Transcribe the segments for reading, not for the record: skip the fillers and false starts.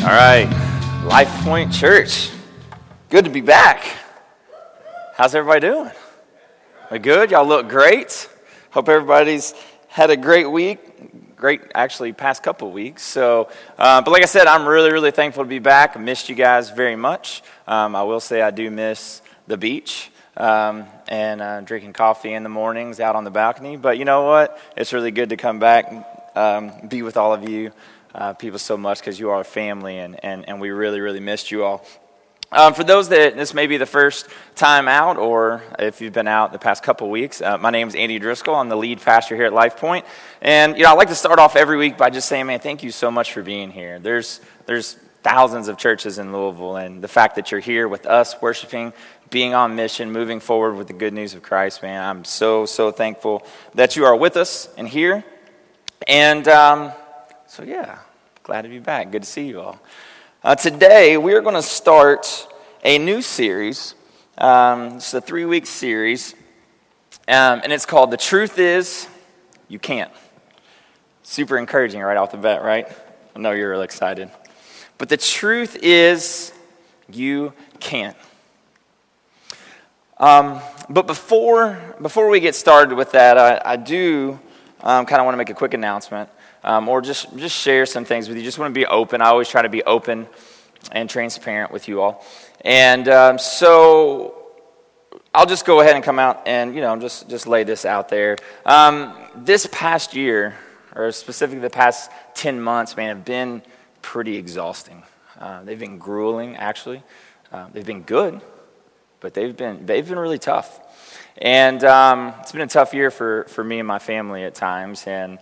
All right, Life Point Church. Good to be back. How's everybody doing? We good? Y'all look great. Hope everybody's had a great week. Great, actually, past couple of weeks. So, but like I said, I'm really thankful to be back. I missed you guys very much. I will say I do miss the beach and drinking coffee in the mornings out on the balcony. But you know what? It's really good to come back, be with all of you people so much because you are a family, and we really missed you all. For those that this may be the first time out, or if you've been out the past couple weeks, my name is Andy Driscoll. I'm the lead pastor here at Life Point. And I like to start off every week by just saying, man, thank you so much for being here. There's thousands of churches in Louisville, and the fact that you're here with us, worshiping, being on mission, moving forward with the good news of Christ, man, I'm so thankful that you are with us and here. And so yeah, glad to be back. Good to see you all. Today, we are going to start a new series. It's a 3-week series, and it's called The Truth Is, You Can't. Super encouraging right off the bat, right? I know you're really excited. But the truth is, you can't. But before we get started with that, I do kind of want to make a quick announcement. Or just share some things with you. Just want to be open. I always try to be open and transparent with you all. And so I'll just go ahead and come out and, just lay this out there. This past year, or specifically the past 10 months, man, have been pretty exhausting. They've been grueling, actually. They've been good, but they've been really tough. And it's been a tough year for me and my family at times. And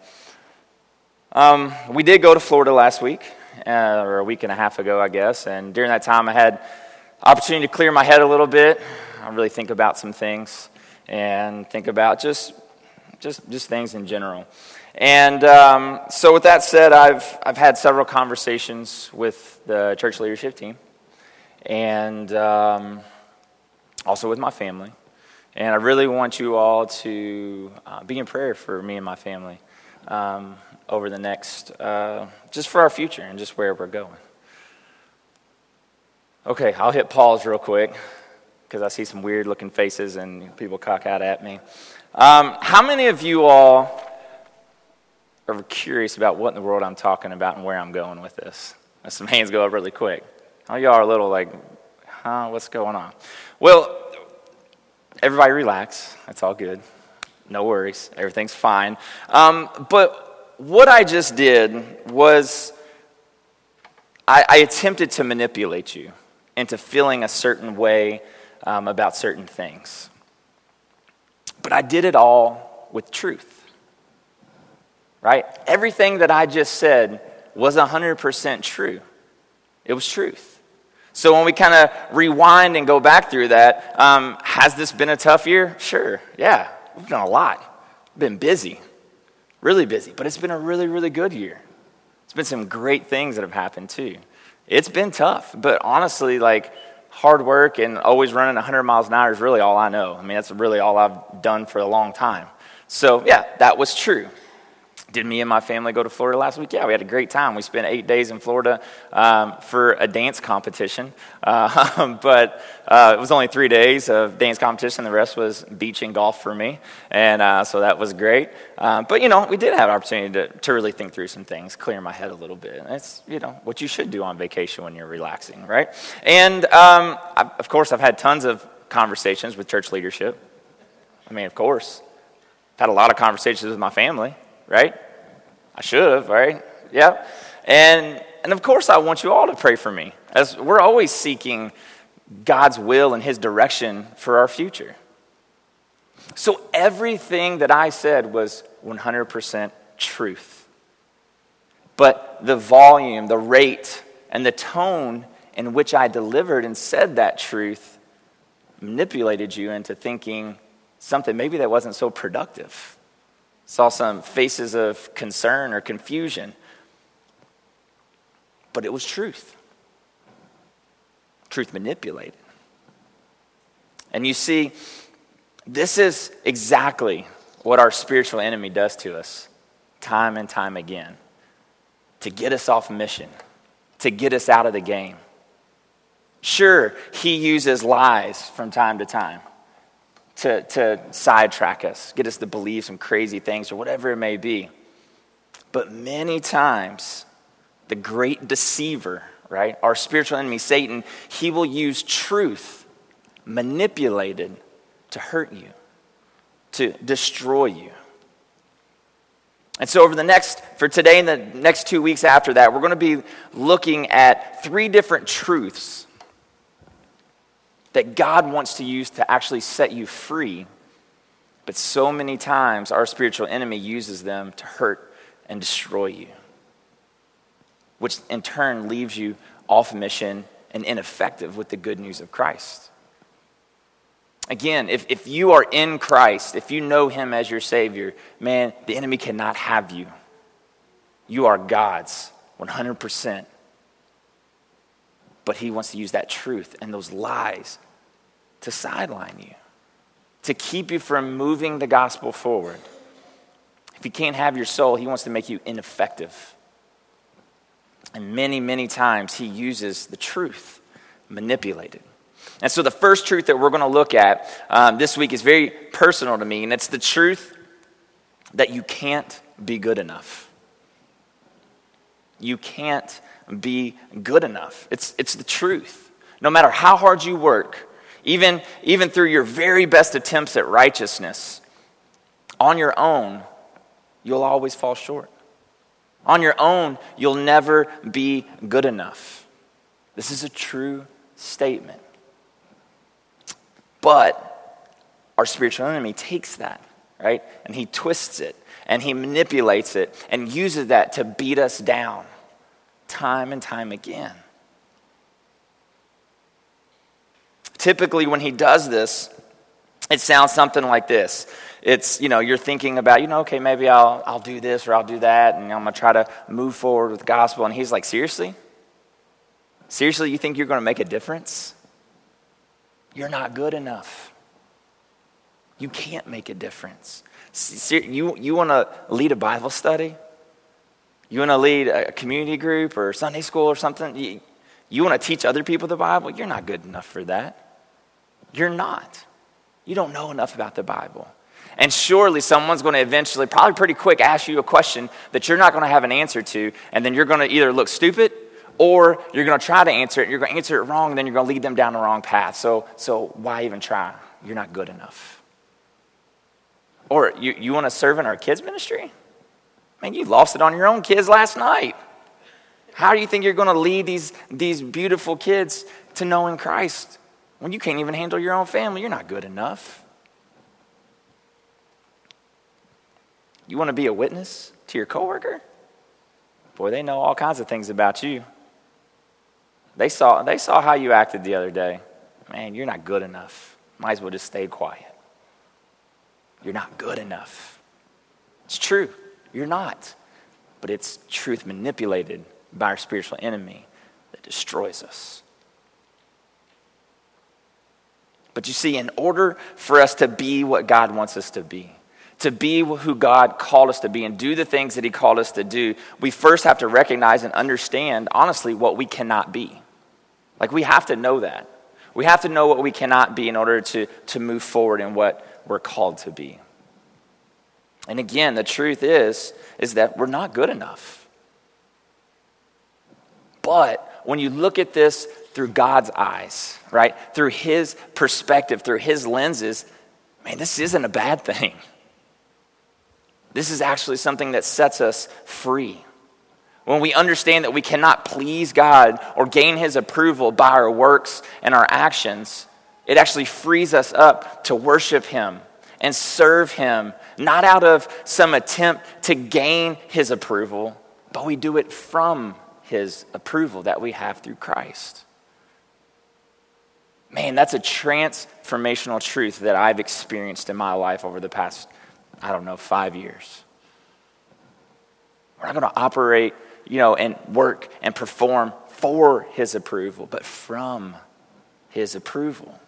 we did go to Florida last week, or a week and a half ago, I guess, and during that time I had opportunity to clear my head a little bit. I really think about some things and think about just things in general. And so with that said, I've had several conversations with the church leadership team and also with my family. And I really want you all to be in prayer for me and my family. Over the next, just for our future and just where we're going. Okay, I'll hit pause real quick because I see some weird looking faces and people cock out at me. How many of you all are curious about what in the world I'm talking about and where I'm going with this? Some hands go up really quick. Oh, y'all are a little like, what's going on? Well, everybody relax. That's all good. No worries. Everything's fine. But what I just did was I attempted to manipulate you into feeling a certain way about certain things. But I did it all with truth, right? Everything that I just said was 100% true. It was truth. So when we kind of rewind and go back through that, has this been a tough year? Sure, yeah. We've done a lot. We've been busy. Really busy, but it's been a really good year. It's been some great things that have happened too. It's been tough, but honestly, like hard work and always running 100 miles an hour is really all I know. I mean, that's really all I've done for a long time. So yeah, that was true. Did me and my family go to Florida last week? Yeah, we had a great time. We spent 8 days in Florida for a dance competition. But it was only 3 days of dance competition. The rest was beach and golf for me. And so that was great. But, we did have an opportunity to really think through some things, clear my head a little bit. And that's, what you should do on vacation when you're relaxing, right? And, of course, I've had tons of conversations with church leadership. I mean, of course. I've had a lot of conversations with my family. Right? I should have, right? Yeah. And of course I want you all to pray for me, as we're always seeking God's will and his direction for our future. So everything that I said was 100% truth. But the volume, the rate, and the tone in which I delivered and said that truth manipulated you into thinking something maybe that wasn't so productive. Saw some faces of concern or confusion. But it was truth. Truth manipulated. And you see, this is exactly what our spiritual enemy does to us time and time again. To get us off mission. to get us out of the game. Sure, he uses lies from time to time to sidetrack us, get us to believe some crazy things or whatever it may be. But many times, the great deceiver, right, our spiritual enemy, Satan, he will use truth manipulated to hurt you, to destroy you. And so for today and the next 2 weeks after that, we're going to be looking at 3 different truths that God wants to use to actually set you free. But so many times, our spiritual enemy uses them to hurt and destroy you, which in turn leaves you off mission and ineffective with the good news of Christ. Again, if you are in Christ, if you know him as your Savior, man, the enemy cannot have you. You are God's 100%. But he wants to use that truth and those lies to sideline you, to keep you from moving the gospel forward. If he can't have your soul, he wants to make you ineffective. And many, many times he uses the truth manipulated. And so the first truth that we're going to look at this week is very personal to me, and it's the truth that you can't be good enough. You can't be good enough. It's the truth. No matter how hard you work, even through your very best attempts at righteousness, on your own, you'll always fall short. On your own, you'll never be good enough. This is a true statement. But our spiritual enemy takes that, right? And he twists it, and he manipulates it, and uses that to beat us down time and time again. Typically, when he does this, it sounds something like this. It's, you're thinking about, okay, maybe I'll do this or I'll do that, and I'm going to try to move forward with the gospel. And he's like, seriously? Seriously, you think you're going to make a difference? You're not good enough. You can't make a difference. You want to lead a Bible study? You want to lead a community group or Sunday school or something? You want to teach other people the Bible? You're not good enough for that. You're not. You don't know enough about the Bible. And surely someone's going to eventually, probably pretty quick, ask you a question that you're not going to have an answer to, and then you're going to either look stupid or you're going to try to answer it, and you're going to answer it wrong, and then you're going to lead them down the wrong path. So why even try? You're not good enough. Or you want to serve in our kids' ministry? Man, you lost it on your own kids last night. How do you think you're going to lead these beautiful kids to knowing Christ when you can't even handle your own family? You're not good enough. You want to be a witness to your coworker? Boy, they know all kinds of things about you. They saw how you acted the other day. Man, you're not good enough. Might as well just stay quiet. You're not good enough. It's true. You're not. But it's truth manipulated by our spiritual enemy that destroys us. But you see, in order for us to be what God wants us to be who God called us to be, and do the things that he called us to do, we first have to recognize and understand, honestly, what we cannot be. Like, we have to know that. We have to know what we cannot be in order to move forward in what we're called to be. And again, the truth is that we're not good enough. But when you look at this through God's eyes, right, through his perspective, through his lenses, man, this isn't a bad thing. This is actually something that sets us free. When we understand that we cannot please God or gain his approval by our works and our actions, it actually frees us up to worship him and serve him, not out of some attempt to gain his approval, but we do it from his approval that we have through Christ. Man, that's a transformational truth that I've experienced in my life over the past 5 years. We're not going to operate, and work and perform for his approval, but from his approval.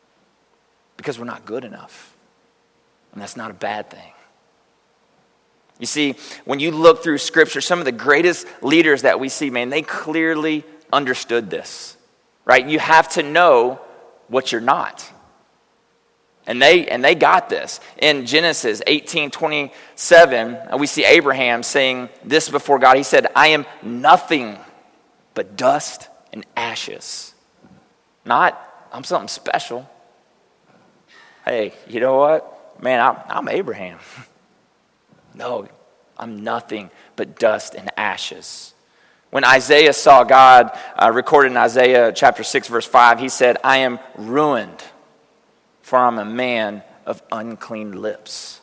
Because we're not good enough. And that's not a bad thing. You see, when you look through Scripture, some of the greatest leaders that we see, man, they clearly understood this, right? You have to know what you're not. And they got this. In Genesis 18:27, we see Abraham saying this before God. He said, I am nothing but dust and ashes. Not, I'm something special. Hey, you know what? Man, I'm Abraham. No, I'm nothing but dust and ashes. When Isaiah saw God, recorded in Isaiah chapter 6, verse 5, he said, I am ruined, for I'm a man of unclean lips.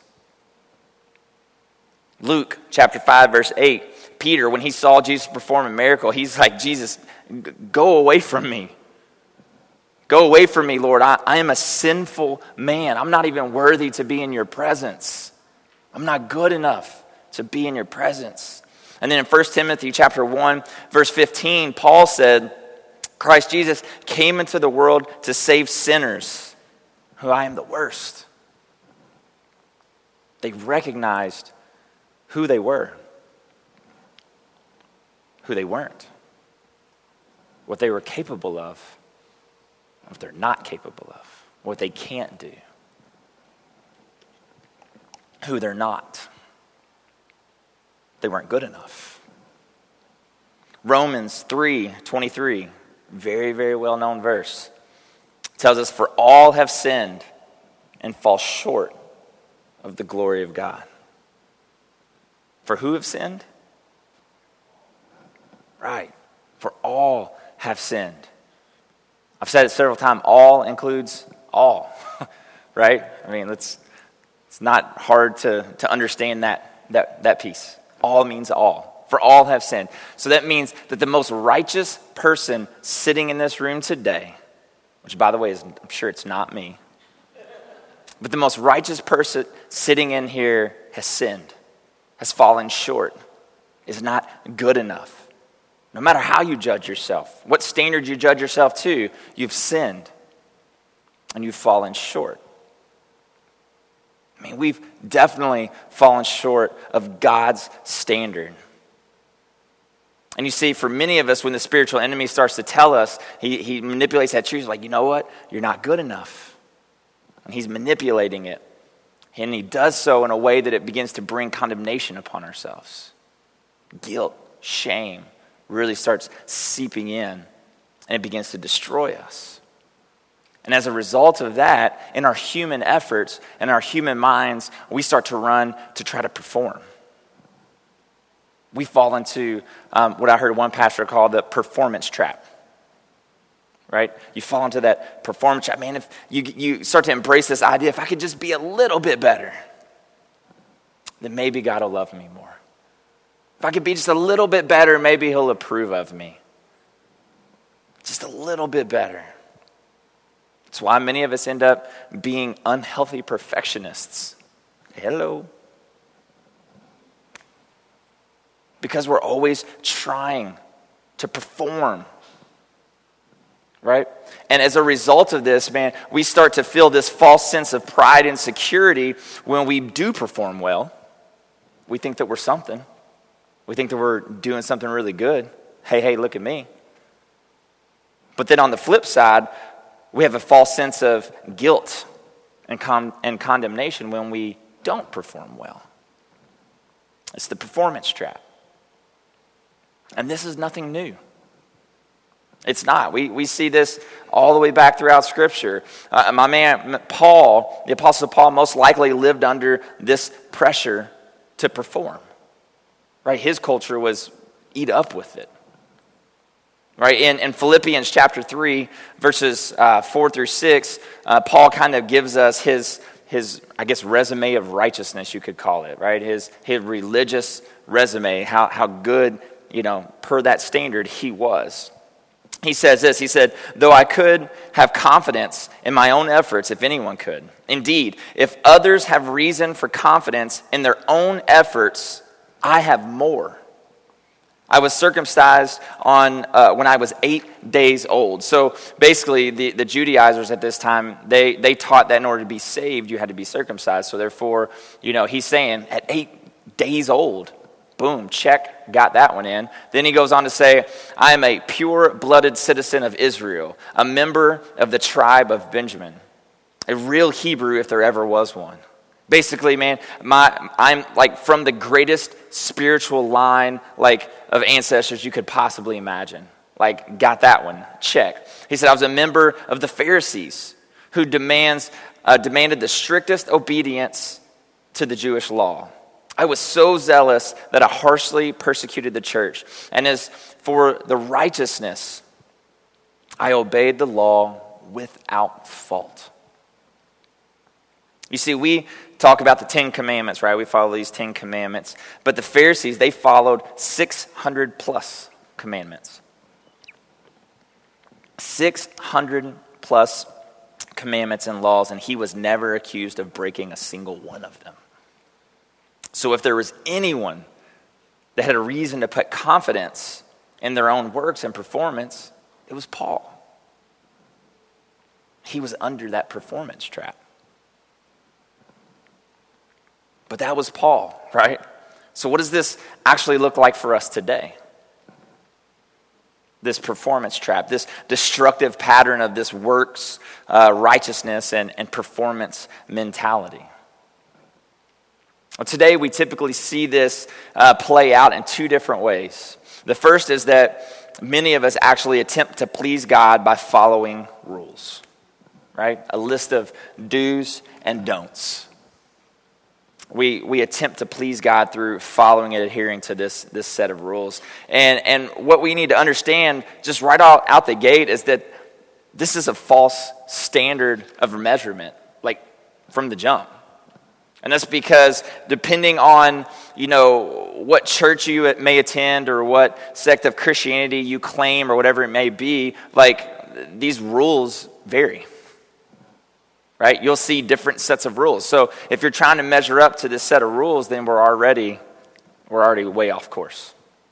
Luke chapter 5, verse 8, Peter, when he saw Jesus perform a miracle, he's like, Jesus, go away from me. Go away from me, Lord. I am a sinful man. I'm not even worthy to be in your presence. I'm not good enough to be in your presence. And then in 1 Timothy chapter 1, verse 15, Paul said, Christ Jesus came into the world to save sinners, who I am the worst. They recognized who they were, who they weren't, what they were capable of, what they're not capable of, what they can't do, who they're not. They weren't good enough. Romans 3:23, very, very well-known verse, tells us, for all have sinned and fall short of the glory of God. For who have sinned? Right. For all have sinned. I've said it several times, all includes all, right? I mean, it's not hard to understand that piece. All means all. For all have sinned. So that means that the most righteous person sitting in this room today, which by the way, I'm sure it's not me, but the most righteous person sitting in here has sinned, has fallen short, is not good enough. No matter how you judge yourself, what standard you judge yourself to, you've sinned and you've fallen short. I mean, we've definitely fallen short of God's standard. And you see, for many of us, when the spiritual enemy starts to tell us, he manipulates that truth, like, you know what? You're not good enough. And he's manipulating it. And he does so in a way that it begins to bring condemnation upon ourselves. Guilt, shame really starts seeping in, and it begins to destroy us. And as a result of that, in our human efforts and our human minds, we start to run to try to perform. We fall into what I heard one pastor call the performance trap. Right? You fall into that performance trap. Man, if you start to embrace this idea, if I could just be a little bit better, then maybe God will love me more. If I could be just a little bit better, maybe he'll approve of me. Just a little bit better. That's why many of us end up being unhealthy perfectionists. Hello. Because we're always trying to perform. Right? And as a result of this, man, we start to feel this false sense of pride and security when we do perform well. We think that we're something. We think that we're doing something really good. Hey, look at me. But then on the flip side, we have a false sense of guilt and condemnation when we don't perform well. It's the performance trap. And this is nothing new. It's not. We see this all the way back throughout Scripture. My man Paul, the Apostle Paul, most likely lived under this pressure to perform. Right? His culture was eat up with it. Right? In Philippians chapter 3, verses 4 through 6, Paul kind of gives us his I guess resume of righteousness, you could call it, right? His religious resume, how good, per that standard he was. He says this, he said, though I could have confidence in my own efforts, if anyone could. Indeed, if others have reason for confidence in their own efforts, I have more. I was circumcised when I was 8 days old. So basically, the Judaizers at this time, they taught that in order to be saved, you had to be circumcised. So therefore, he's saying at 8 days old. Boom, check, got that one in. Then he goes on to say, I am a pure-blooded citizen of Israel, a member of the tribe of Benjamin, a real Hebrew if there ever was one. Basically, man, I'm like from the greatest spiritual line like of ancestors you could possibly imagine. Like, got that one, check. He said, I was a member of the Pharisees who demanded the strictest obedience to the Jewish law. I was so zealous that I harshly persecuted the church. And as for the righteousness, I obeyed the law without fault. You see, we talk about the 10 Commandments, right? We follow these 10 Commandments. But the Pharisees, they followed 600 plus commandments. 600 plus commandments and laws, and he was never accused of breaking a single one of them. So if there was anyone that had a reason to put confidence in their own works and performance, it was Paul. He was under that performance trap. But that was Paul, right? So what does this actually look like for us today? This performance trap, this destructive pattern of this works, righteousness, and performance mentality. Well, today we typically see this play out in two different ways. The first is that many of us actually attempt to please God by following rules, right? A list of do's and don'ts. We attempt to please God through following and adhering to this set of rules. And what we need to understand just right out the gate is that this is a false standard of measurement, like from the jump. And that's because depending on, what church you may attend or what sect of Christianity you claim or whatever it may be, like these rules vary. Right? You'll see different sets of rules. So if you're trying to measure up to this set of rules, then we're already way off course.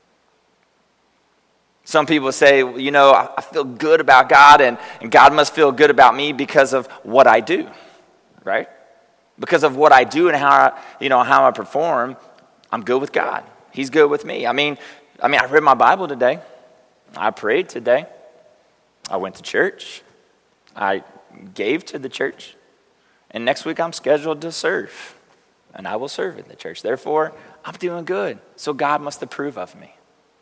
Some people say, I feel good about God and God must feel good about me because of what I do, right? Because of what I do and how I perform, I'm good with God. He's good with me. I mean, I read my Bible today. I prayed today. I went to church. I gave to the church. And next week I'm scheduled to serve. And I will serve in the church. Therefore, I'm doing good. So God must approve of me.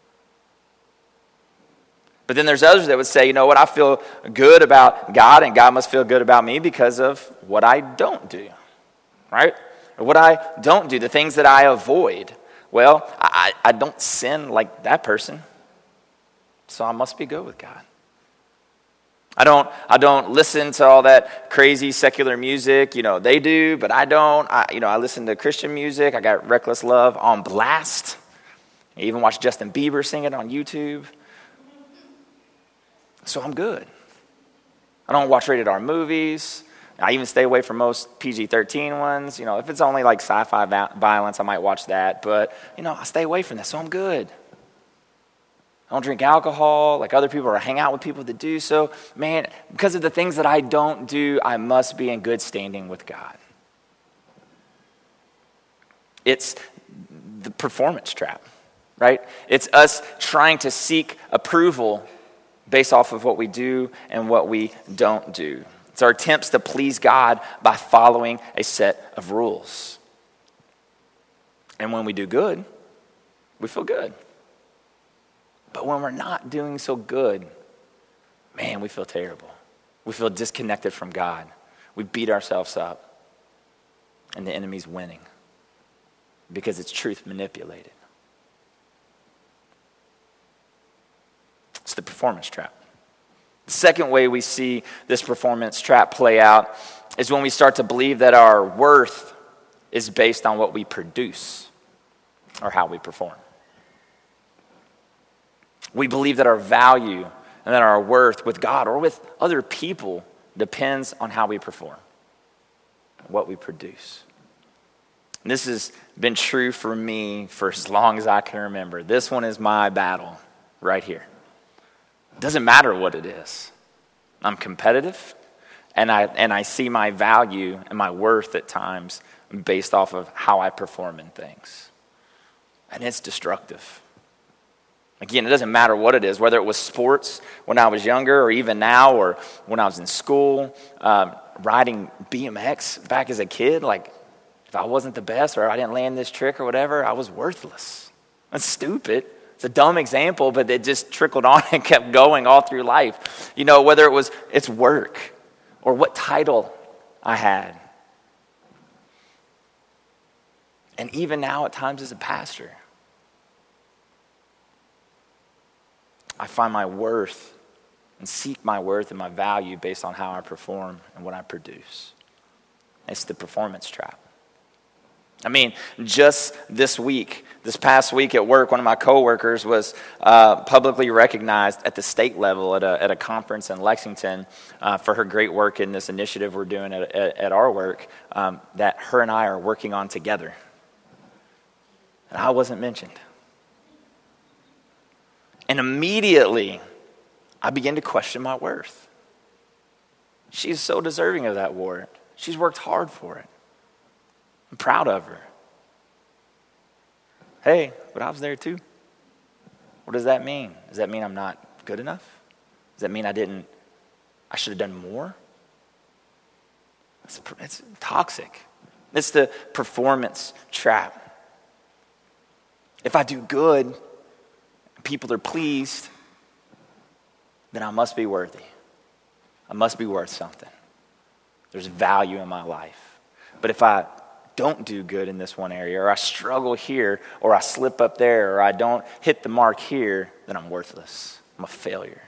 But then there's others that would say, I feel good about God and God must feel good about me because of what I don't do. Right? Or what I don't do, the things that I avoid. Well, I don't sin like that person. So I must be good with God. I don't listen to all that crazy secular music. They do, but I don't. I listen to Christian music. I got Reckless Love on blast. I even watch Justin Bieber sing it on YouTube. So I'm good. I don't watch rated R movies. I even stay away from most PG-13 ones. If it's only like sci-fi violence, I might watch that. But, I stay away from that, so I'm good. I don't drink alcohol like other people or hang out with people that do. So, man, because of the things that I don't do, I must be in good standing with God. It's the performance trap, right? It's us trying to seek approval based off of what we do and what we don't do. It's our attempts to please God by following a set of rules. And when we do good, we feel good. But when we're not doing so good, man, we feel terrible. We feel disconnected from God. We beat ourselves up. And the enemy's winning because it's truth manipulated. It's the performance trap. The second way we see this performance trap play out is when we start to believe that our worth is based on what we produce or how we perform. We believe that our value and that our worth with God or with other people depends on how we perform, what we produce. And this has been true for me for as long as I can remember. This one is my battle right here. It doesn't matter what it is. I'm competitive, and I see my value and my worth at times based off of how I perform in things. and it's destructive. Again, it doesn't matter what it is, whether it was sports when I was younger or even now or when I was in school, riding BMX back as a kid. Like, if I wasn't the best or I didn't land this trick or whatever, I was worthless. That's stupid. It's a dumb example, but it just trickled on and kept going all through life. You know, whether it's work or what title I had. And even now at times as a pastor, I find my worth and seek my worth and my value based on how I perform and what I produce. It's the performance trap. I mean, just this past week at work, one of my coworkers was publicly recognized at the state level at a conference in Lexington for her great work in this initiative we're doing at our work that her and I are working on together. And I wasn't mentioned. And immediately, I began to question my worth. She's so deserving of that award. She's worked hard for it. I'm proud of her. Hey, but I was there too. What does that mean? Does that mean I'm not good enough? Does that mean I should have done more? It's toxic. It's the performance trap. If I do good, people are pleased, then I must be worthy. I must be worth something. There's value in my life. But if I don't do good in this one area, or I struggle here, or I slip up there, or I don't hit the mark here, then I'm worthless. I'm a failure.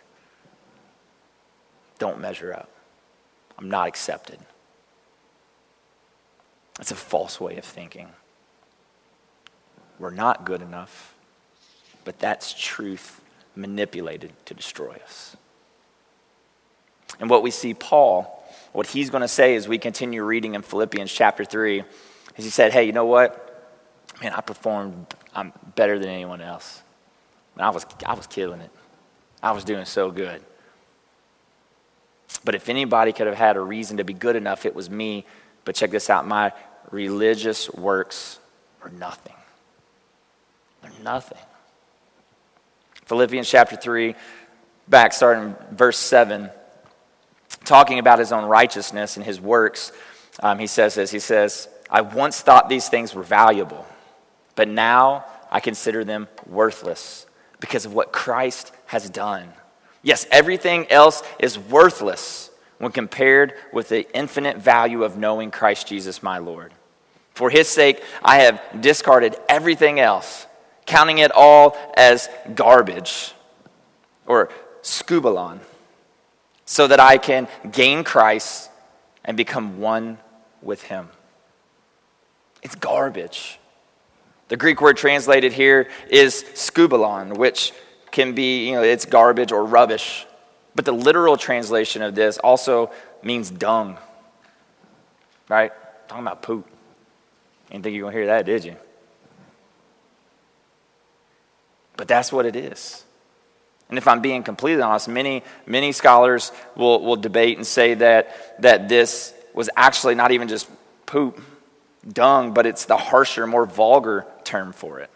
Don't measure up. I'm not accepted. That's a false way of thinking. We're not good enough, but that's truth manipulated to destroy us. And what we see Paul, what he's going to say as we continue reading in Philippians chapter 3, is he said, hey, you know what? Man, I'm better than anyone else. And I was killing it. I was doing so good. But if anybody could have had a reason to be good enough, it was me. But check this out, my religious works were nothing. They're nothing. Philippians chapter 3, back starting verse 7, talking about his own righteousness and his works, he says this. He says, I once thought these things were valuable, but now I consider them worthless because of what Christ has done. Yes, everything else is worthless when compared with the infinite value of knowing Christ Jesus my Lord. For his sake, I have discarded everything else, counting it all as garbage or skubalon, so that I can gain Christ and become one with him. It's garbage. The Greek word translated here is skubalon, which can be, it's garbage or rubbish. But the literal translation of this also means dung. Right? Talking about poop. You didn't think you were going to hear that, did you? But that's what it is. And if I'm being completely honest, many scholars will debate and say that this was actually not even just poop, dung, but it's the harsher, more vulgar term for it.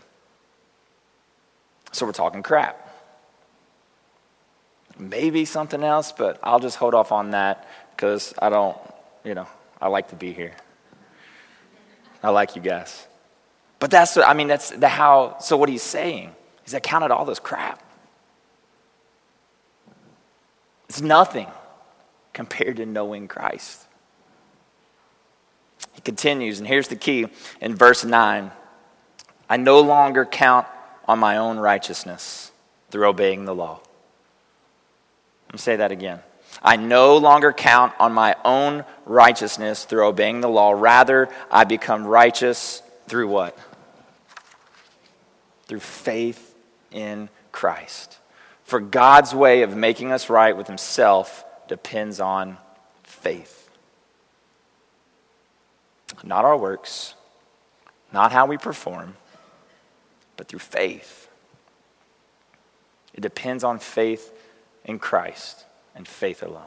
So we're talking crap. Maybe something else, but I'll just hold off on that because I I like to be here. I like you guys. But so what he's saying is I counted all this crap. It's nothing compared to knowing Christ. He continues, and here's the key in verse 9. I no longer count on my own righteousness through obeying the law. Let me say that again. I no longer count on my own righteousness through obeying the law. Rather, I become righteous through what? Through faith in Christ. For God's way of making us right with himself depends on faith. Not our works, not how we perform, but through faith. It depends on faith in Christ and faith alone.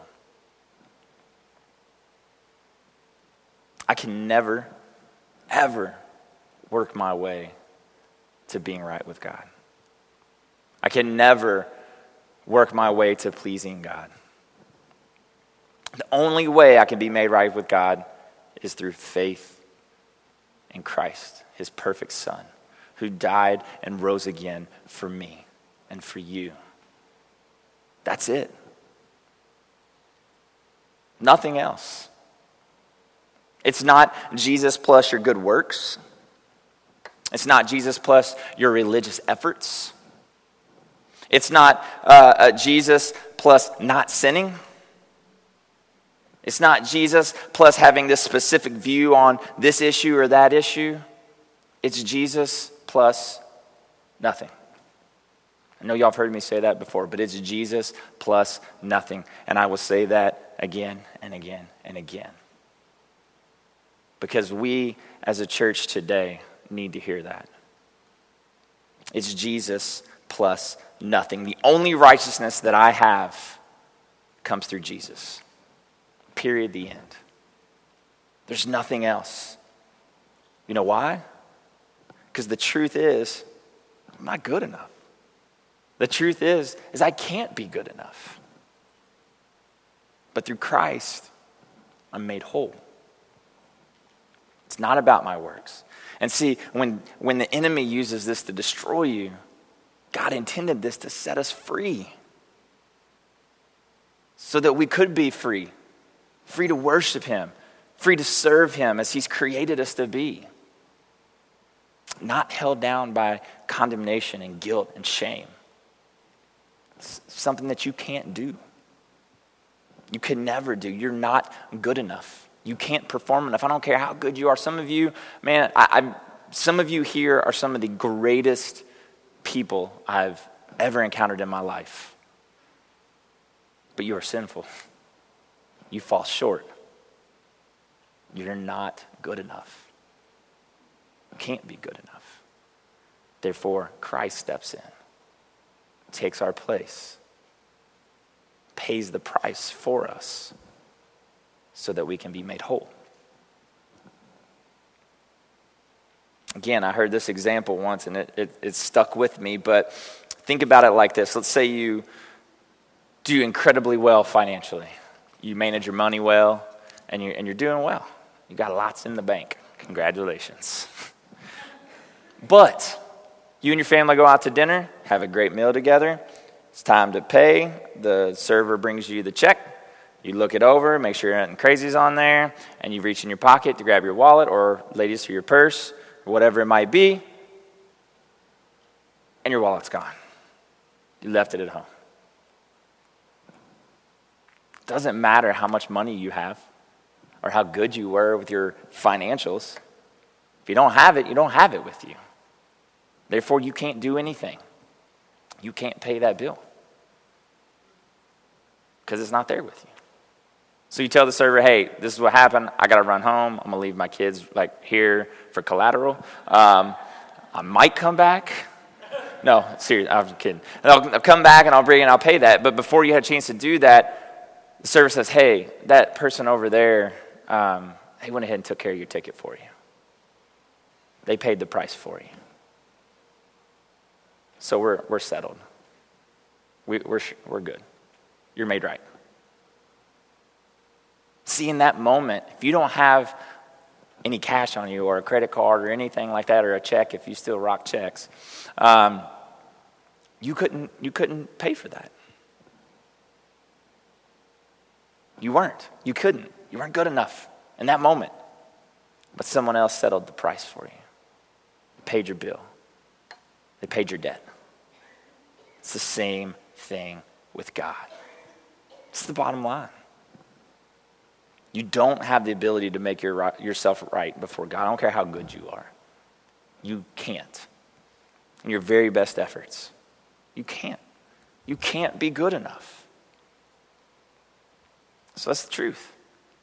I can never, ever work my way to being right with God. I can never work my way to pleasing God. The only way I can be made right with God is through faith in Christ, his perfect Son, who died and rose again for me and for you. That's it. Nothing else. It's not Jesus plus your good works. It's not Jesus plus your religious efforts. It's not Jesus plus not sinning. It's not Jesus plus having this specific view on this issue or that issue. It's Jesus plus nothing. I know y'all have heard me say that before, but it's Jesus plus nothing. And I will say that again and again and again. Because we as a church today need to hear that. It's Jesus plus nothing. The only righteousness that I have comes through Jesus. Period, the end. There's nothing else. You know why? Because the truth is, I'm not good enough. The truth is I can't be good enough. But through Christ, I'm made whole. It's not about my works. And see, when the enemy uses this to destroy you, God intended this to set us free. So that we could be free. Free to worship him. Free to serve him as he's created us to be. Not held down by condemnation and guilt and shame. It's something that you can't do. You can never do. You're not good enough. You can't perform enough. I don't care how good you are. Some of you, man, some of you here are some of the greatest people I've ever encountered in my life. But you are sinful. You fall short. You're not good enough. You can't be good enough. Therefore, Christ steps in, takes our place, pays the price for us so that we can be made whole. Again, I heard this example once and it stuck with me, but think about it like this. Let's say you do incredibly well financially. You manage your money well, and you're doing well. You got lots in the bank. Congratulations. But you and your family go out to dinner, have a great meal together. It's time to pay. The server brings you the check. You look it over, make sure nothing crazy's on there, and you reach in your pocket to grab your wallet or, ladies, to your purse, or whatever it might be, and your wallet's gone. You left it at home. Doesn't matter how much money you have or how good you were with your financials. If you don't have it, you don't have it with you. Therefore, you can't do anything. You can't pay that bill because it's not there with you. So you tell the server, hey, this is what happened. I got to run home. I'm going to leave my kids here for collateral. I might come back. No, seriously, I'm kidding. I'll come back and I'll pay that. But before you had a chance to do that, the server says, hey, that person over there, they went ahead and took care of your ticket for you. They paid the price for you. So we're settled. We're good. You're made right. See, in that moment, if you don't have any cash on you or a credit card or anything like that or a check, if you still rock checks, you couldn't pay for that. You weren't. You couldn't. You weren't good enough in that moment. But someone else settled the price for you. They paid your bill. They paid your debt. It's the same thing with God. It's the bottom line. You don't have the ability to make yourself right before God. I don't care how good you are. You can't. In your very best efforts. You can't. You can't be good enough. So that's the truth.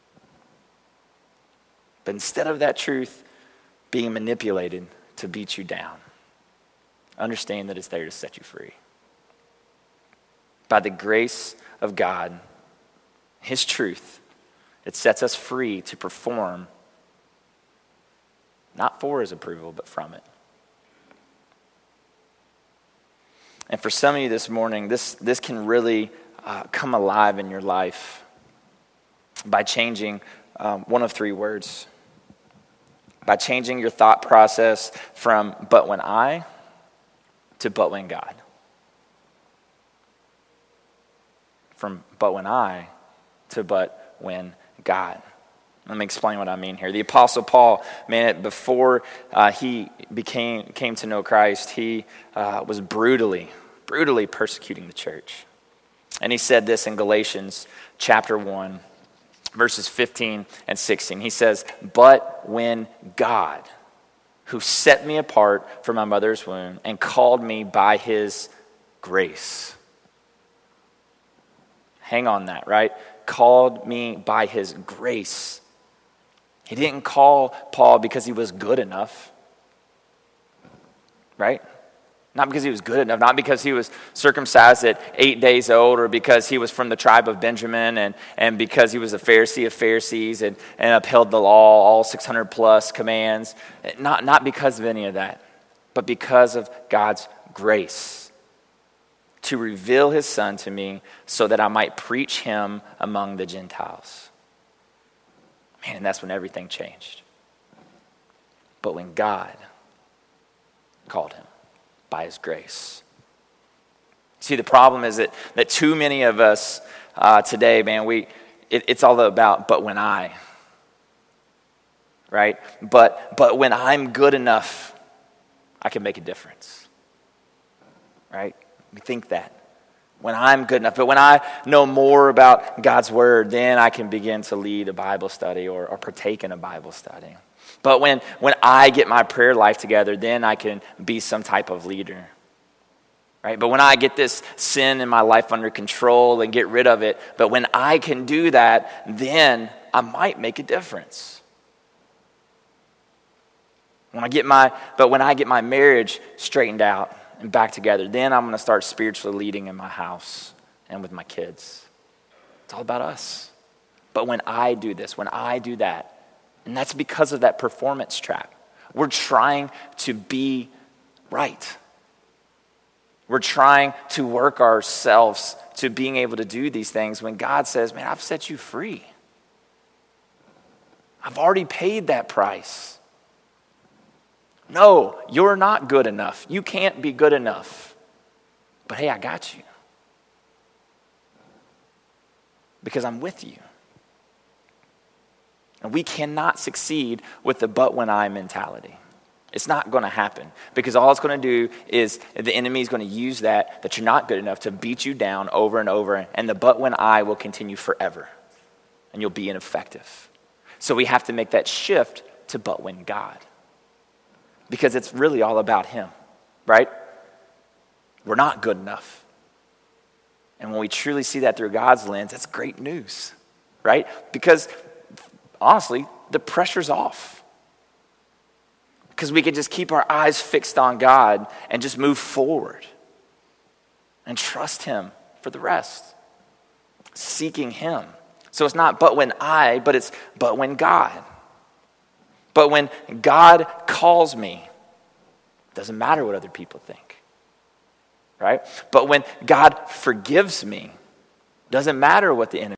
But instead of that truth being manipulated to beat you down, understand that it's there to set you free. By the grace of God, his truth, it sets us free to perform, not for his approval, but from it. And for some of you this morning, this can really come alive in your life by changing one of three words. By changing your thought process from "but when I" to "but when God." From "but when I" to "but when God." Let me explain what I mean here. The Apostle Paul, man, before he came to know Christ, he was brutally persecuting the church. And he said this in Galatians chapter 1, verses 15 and 16. He says, "But when God, who set me apart from my mother's womb and called me by his grace." Hang on that, right? Called me by his grace. He didn't call Paul because he was good enough, right? Not because he was good enough, not because he was circumcised at 8 days old, or because he was from the tribe of Benjamin, and because he was a Pharisee of Pharisees and upheld the law, all 600 plus commands. Not because of any of that, but because of God's grace to reveal his Son to me so that I might preach him among the Gentiles. Man, and that's when everything changed. But when God called him by his grace. See, the problem is that too many of us today, man, it's all about "but when I," right? But when I'm good enough, I can make a difference, right? We think that. When I'm good enough, but when I know more about God's word, then I can begin to lead a Bible study or partake in a Bible study. But when I get my prayer life together, then I can be some type of leader, right? But when I get this sin in my life under control and get rid of it, but when I can do that, then I might make a difference. When I get my marriage straightened out and back together, then I'm going to start spiritually leading in my house and with my kids. It's all about us. But when I do this, when I do that, and that's because of that performance trap. We're trying to be right. We're trying to work ourselves to being able to do these things when God says, man, I've set you free. I've already paid that price. No, you're not good enough. You can't be good enough. But hey, I got you. Because I'm with you. And we cannot succeed with the "but when I" mentality. It's not going to happen. Because all it's going to do is the enemy is going to use that you're not good enough to beat you down over and over. And the "but when I" will continue forever. And you'll be ineffective. So we have to make that shift to "but when God." Because it's really all about him, right? We're not good enough. And when we truly see that through God's lens, that's great news, right? Because honestly, the pressure's off. Because we can just keep our eyes fixed on God and just move forward and trust him for the rest. Seeking him. So it's not "but when I," but it's "but when God." But when God calls me, it doesn't matter what other people think, right? But when God forgives me, it doesn't matter what the enemy